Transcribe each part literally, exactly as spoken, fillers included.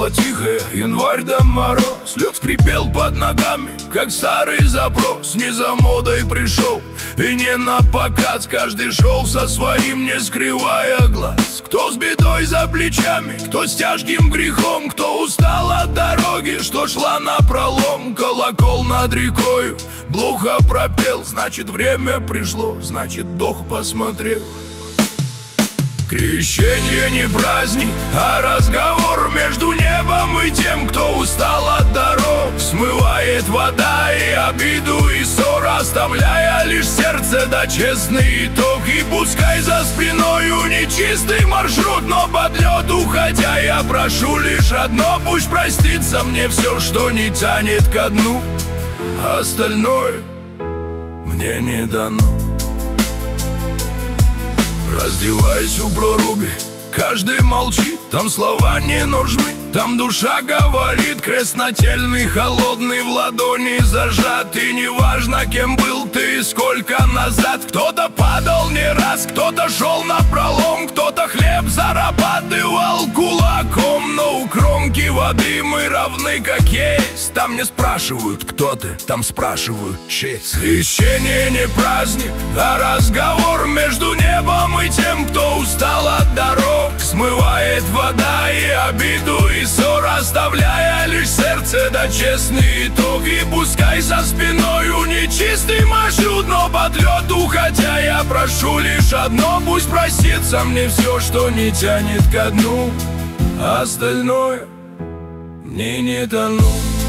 Стало тихое, январь да мороз. Лед скрипел под ногами, как старый запрос. Не за модой пришел и не на показ. Каждый шел со своим, не скрывая глаз. Кто с бедой за плечами, кто с тяжким грехом, кто устал от дороги, что шла напролом. Колокол над рекою глухо пропел. Значит, время пришло, значит, Бог посмотрел. Крещение не праздник, а разговор между небом и тем, кто устал от дорог. Смывает вода и обиду, и ссор, оставляя лишь сердце да честный итог. И пускай за спиною нечистый маршрут, но под лед уходя я прошу лишь одно: пусть простится мне все, что не тянет ко дну, а остальное мне не дано. Раздеваясь у проруби, каждый молчит, там слова не нужны. Там душа говорит, крест нательный, холодный в ладони зажат. И неважно, кем был ты и сколько назад. Кто-то падал не раз, кто-то шел напролом, кто-то хлеб зарабатывал кулаком. Но у кромки воды мы равны как есть. Там не спрашивают, кто ты, там спрашивают честь. Крещение не праздник, а разговор между небом и тем, кто устал от дорог. Смывает вода и обиду, и ссор, оставляя лишь сердце да честный итог. И пускай за спиною нечистый маршрут, но под лед уходя я прошу лишь одно: пусть простится мне все, что не тянет ко дну, а остальное мне не дано.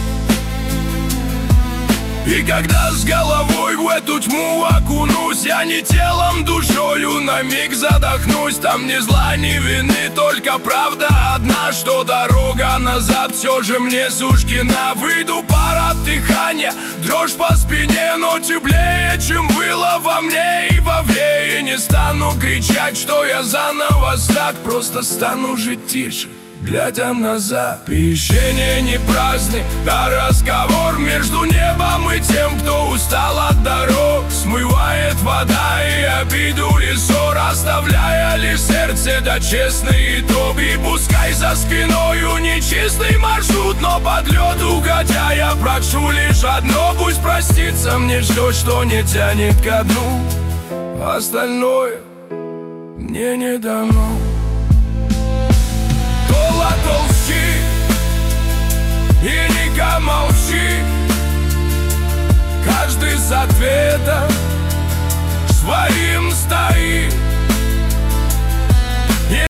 И когда с головой в эту тьму окунусь, я не телом, душою на миг задохнусь. Там ни зла, ни вины, только правда одна, что дорога назад все же мне суждена. Выйду, пара дыхания, дрожь по спине, но теплее, чем было во мне и вовне. И не стану кричать, что я заново так, просто стану жить тише, глядя назад. Крещение не праздник, а разговор между небом и тем, кто устал от дорог. Смывает вода и обиду, и ссор, оставляя лишь сердце да честный итог. И пускай за спиною нечистый маршрут, но под лед уходя я прошу лишь одно: пусть простится мне все, что не тянет ко дну, а остальное мне не дано. Толщи, и не молчи, каждый с ответом своим стоит.